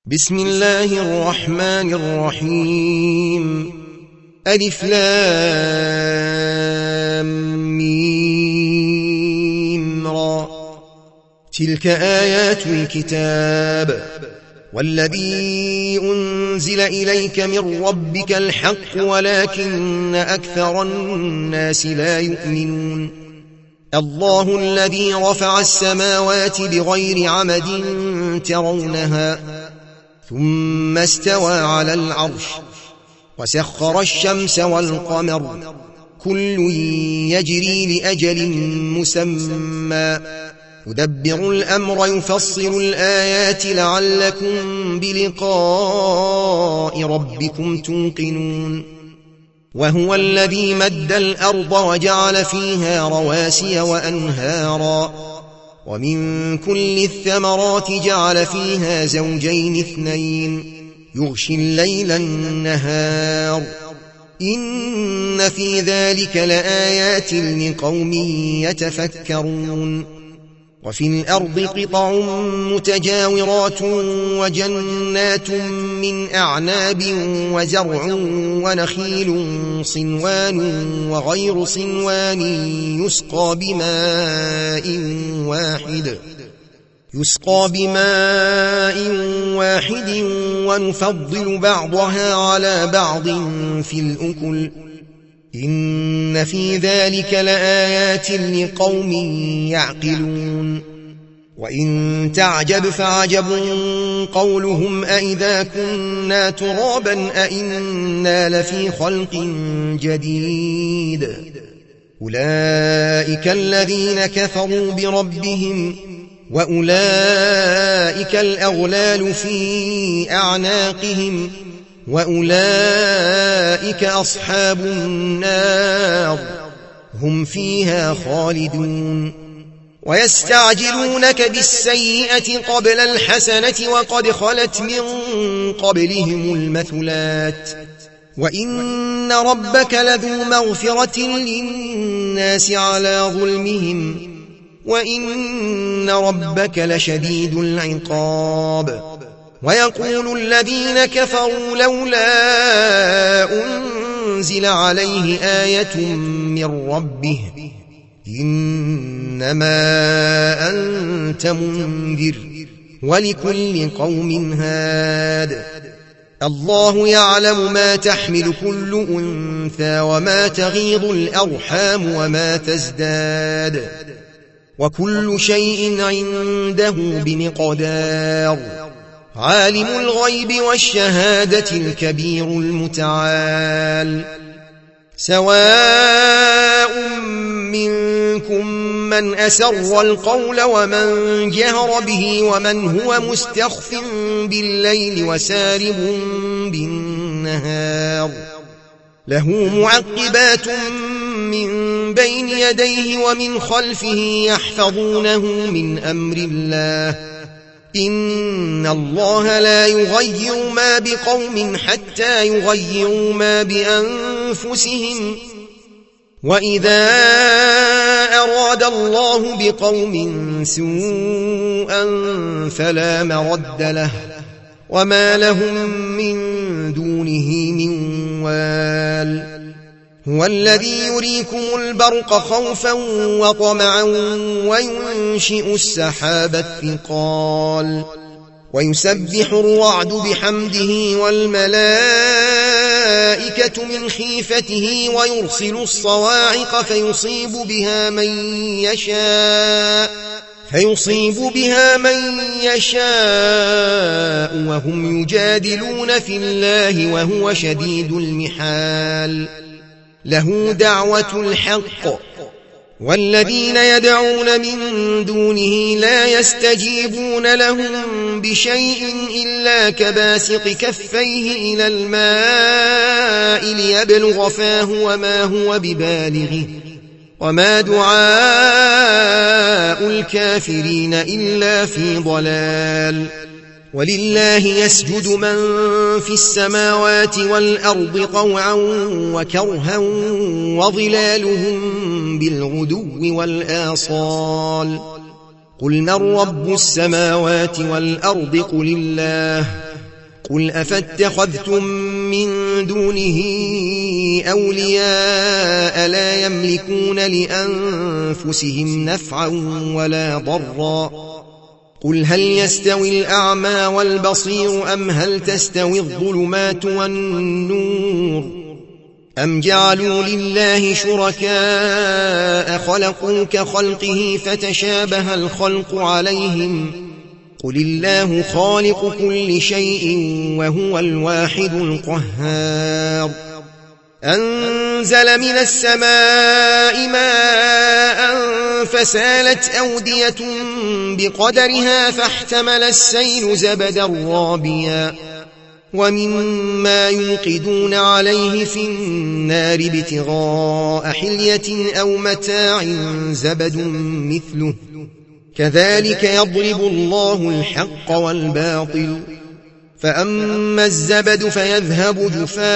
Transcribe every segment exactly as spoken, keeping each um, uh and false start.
بسم الله الرحمن الرحيم. ألف لام ميم را. تلك آيات الكتاب والذي أنزل إليك من ربك الحق ولكن أكثر الناس لا يؤمنون. الله الذي رفع السماوات بغير عمد ترونها ثم استوى على العرش وسخر الشمس والقمر كل يجري لأجل مسمى يدبر الأمر يفصل الآيات لعلكم بلقاء ربكم توقنون. وهو الذي مد الأرض وجعل فيها رواسي وأنهارا ومن كل الثمرات جعل فيها زوجين اثنين يغشي الليل النهار إن في ذلك لآيات لقوم يتفكرون. وفي الأرض قطع متجاورات وجنات من أعناب وزرع ونخيل صنوان وغير صنوان يسقى بماء واحد يسقى بماء واحد ونفضل بعضها على بعض في الأكل إن في ذلك لآيات لقوم يعقلون. وإن تعجب فعجب قولهم أئذا كنا ترابا أئنا لفي خلق جديد. أولئك الذين كفروا بربهم وأولئك الأغلال في أعناقهم وأولئك أصحاب النار هم فيها خالدون. ويستعجلونك بالسيئة قبل الحسنة وقد خلت من قبلهم المثلات وإن ربك لذو مغفرة للناس على ظلمهم وإن ربك لشديد العقاب. ويقول الذين كفروا لولا أنزل عليه آية من ربه إنما أنت منذر ولكل قوم هاد. الله يعلم ما تحمل كل أنثى وما تغيض الأرحام وما تزداد وكل شيء عنده بمقدار. عالم الغيب والشهادة الكبير المتعال. سواء منكم من أسر القول ومن جهر به ومن هو مستخف بالليل وسارب بالنهار له معقبات من بين يديه ومن خلفه يحفظونه من أمر الله إن الله لا يغير ما بقوم حتى يغيروا ما بأنفسهم وإذا أراد الله بقوم سوءا فلا مرد له وما لهم من دونه من وال. هو الذي يريكم البرق خوفا وطمعا وينشئ السحاب الثقال ويسبح الرعد بحمده والملائكة من خيفته ويرسل الصواعق فيصيب بها من يشاء فيصيب بها من يشاء وهم يجادلون في الله وهو شديد المحال. له دعوة الحق والذين يدعون من دونه لا يستجيبون لهم بشيء إلا كباسط كفيه إلى الماء ليبلغ فاه وما هو ببالغه وما دعاء الكافرين إلا في ضلال. ولله يسجد من في السماوات والأرض طوعا وكرها وظلالهم بالغدو والآصال قل من رب السماوات والأرض قل الله قل أفاتخذتم من دونه أولياء لا يملكون لأنفسهم نفعا ولا ضرا قل هل يستوي الأعمى والبصير أم هل تستوي الظلمات والنور أم جعلوا لله شركاء خلقوا كخلقه فتشابه الخلق عليهم قل الله خالق كل شيء وهو الواحد القهار أنزل من السماء ماء فسالت أودية بقدرها فاحتمل السيل زبدا رابيا ومما يوقدون عليه في النار ابتغاء حلية أو متاع زبد مثله كذلك يضرب الله الحق والباطل فأما الزبد فيذهب جفاء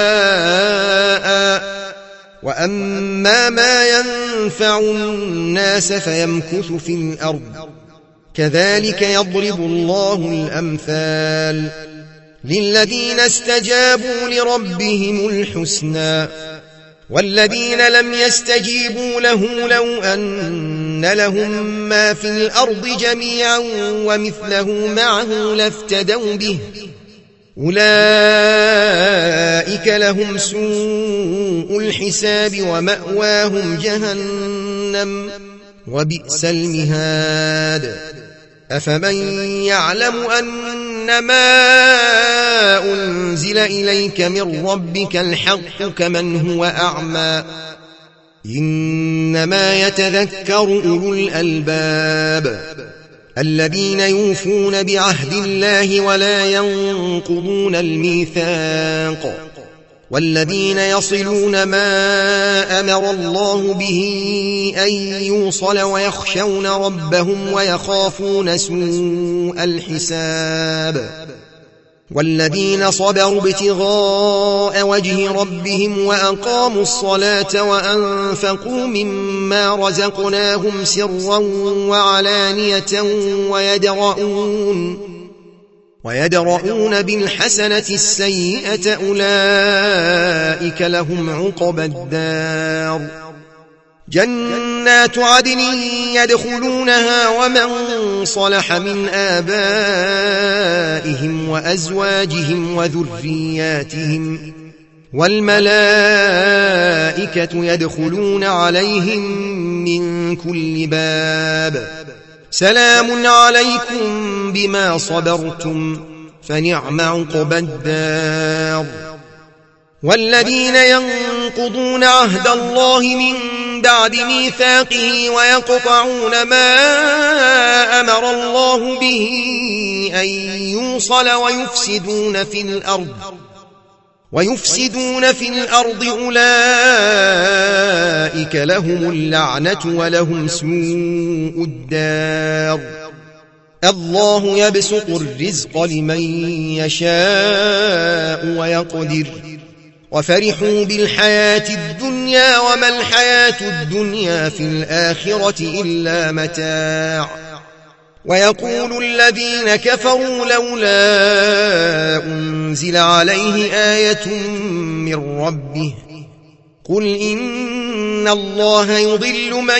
وأما ما ينفع الناس فيمكث في الأرض كذلك يضرب الله الأمثال للذين استجابوا لربهم الحسنى والذين لم يستجيبوا له لو أن لهم ما في الأرض جميعا ومثله معه لافتدوا به أولئك لهم سوء الحساب ومأواهم جهنم وبئس المهاد أفمن يعلم أنما أنزل إليك من ربك الحق كمن هو أعمى إنما يتذكر أولو الألباب الذين يوفون بعهد الله ولا ينقضون الميثاق والذين يصلون ما أمر الله به أن يوصل ويخشون ربهم ويخافون سوء الحساب والذين صبروا ابتغاء وجه ربهم وأقاموا الصلاة وأنفقوا مما رزقناهم سرا وعلانية ويدرؤون ويدرؤون بالحسنة السيئة أولئك لهم عقبى الدار جنات عدن يدخلونها ومن صلح من آبائهم وأزواجهم وذرياتهم والملائكة يدخلون عليهم من كل باب سلام عليكم بما صبرتم فنعم عقبى الدار والذين ينقضون عهد الله من بعد ميثاقه ويقطعون ما أمر الله به أن يوصل ويفسدون في الأرض ويفسدون في الأرض أولئك لهم اللعنة ولهم سوء الدار الله يبسط الرزق لمن يشاء ويقدر وفرحوا بالحياة الدنيا وما الحياة الدنيا في الآخرة إلا متاع ويقول الذين كفروا لولا أنزل عليه آية من ربه قل إن الله يضل من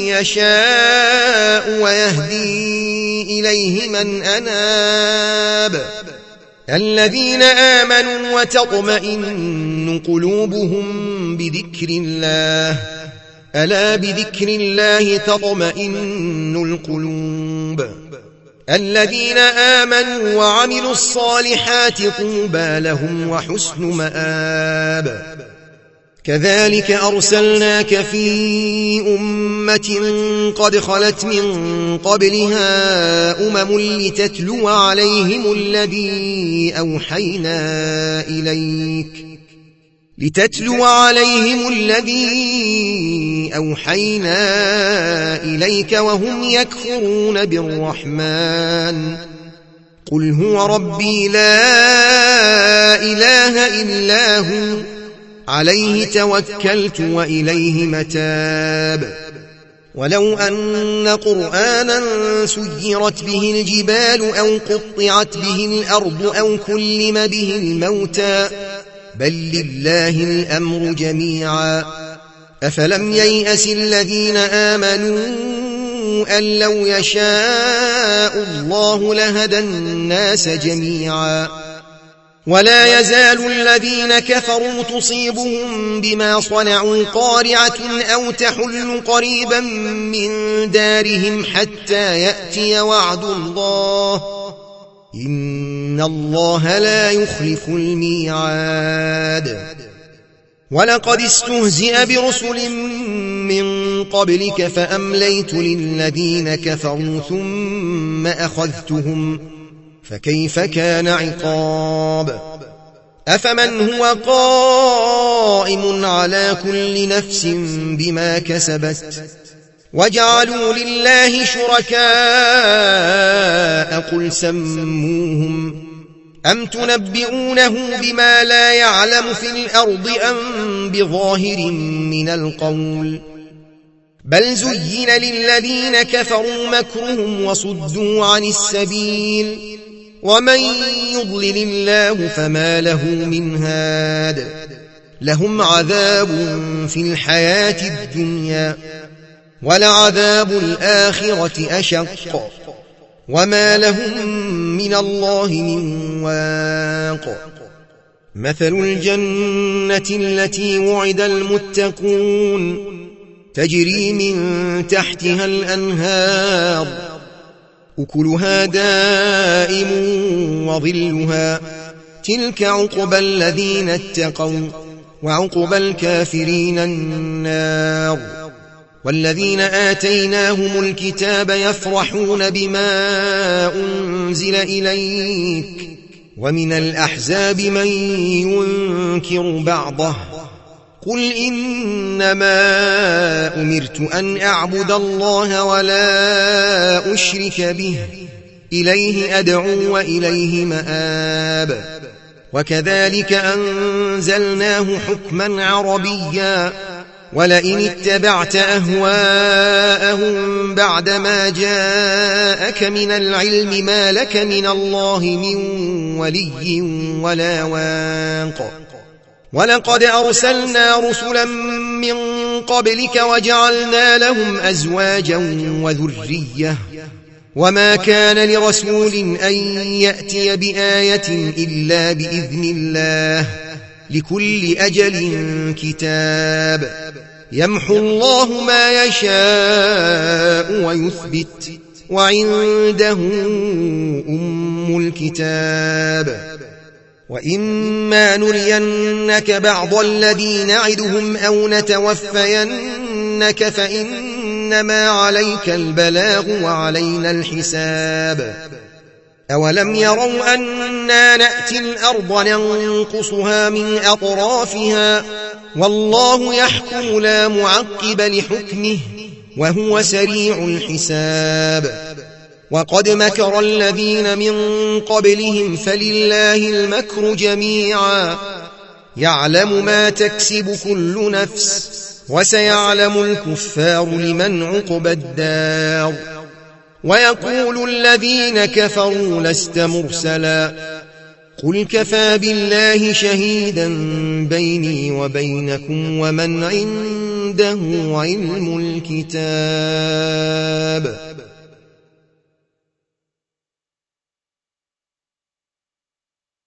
يشاء ويهدي إليه من أناب الذين آمنوا وتطمئن قلوبهم بذكر الله ألا بذكر الله تطمئن القلوب الذين آمنوا وعملوا الصالحات طوبى لهم وحسن مآب كذلك أرسلناك في أمة قد خلت من قبلها أمم لتتلو عليهم الذي أوحينا إليك لتتلو عليهم الذي أوحينا إليك وهم يكفرون بالرحمن قل هو ربي لا إله إلا هو عليه توكلت وإليه متاب ولو أن قرآنا سيرت به الجبال أو قطعت به الأرض أو كلم به الموتى بل لله الأمر جميعا أفلم ييأس الذين آمنوا أن لو يشاء الله لهدى الناس جميعا ولا يزال الذين كفروا تصيبهم بما صنعوا قارعة أو تحل قريبا من دارهم حتى يأتي وعد الله إن الله لا يخلف الميعاد ولقد استهزئ برسل من قبلك فأمليت للذين كفروا ثم أخذتهم فكيف كان عقاب أفمن هو قائم على كل نفس بما كسبت وجعلوا لله شركاء قل سموهم أم تنبئونه بما لا يعلم في الأرض أم بظاهر من القول بل زين للذين كفروا مكرهم وصدوا عن السبيل ومن يضلل الله فما له من هاد لهم عذاب في الحياة الدنيا ولعذاب الآخرة أشق وما لهم من الله من واق مثل الجنة التي وعد المتقون تجري من تحتها الأنهار أكلها دائم وظلها تلك عقبى الذين اتقوا وعقبى الكافرين النار والذين آتيناهم الكتاب يفرحون بما أنزل إليك ومن الأحزاب من ينكر بعضه قل إنما أمرت أن أعبد الله ولا أشرك به إليه أدعو وإليه مآب وكذلك أنزلناه حكما عربيا ولئن اتبعت أهواءهم بعدما جاءك من العلم ما لك من الله من ولي ولا واق ولقد أرسلنا رسلا من قبلك وجعلنا لهم أزواجا وذرية وما كان لرسول أن يأتي بآية إلا بإذن الله لكل أجل كتاب يمحو الله ما يشاء ويثبت وعنده أم الكتاب وإما نرينك بعض الذي نعدهم أو نتوفينك فإنما عليك البلاغ وعلينا الحساب أولم يروا أنا نأتي الأرض ننقصها من أطرافها والله يحكم لا معقب لحكمه وهو سريع الحساب وقد مكر الذين من قبلهم فلله المكر جميعا يعلم ما تكسب كل نفس وسيعلم الكفار لمن عقبى الدار ويقول الذين كفروا لست مرسلا قل كفى بالله شهيدا بيني وبينكم ومن عنده علم الكتاب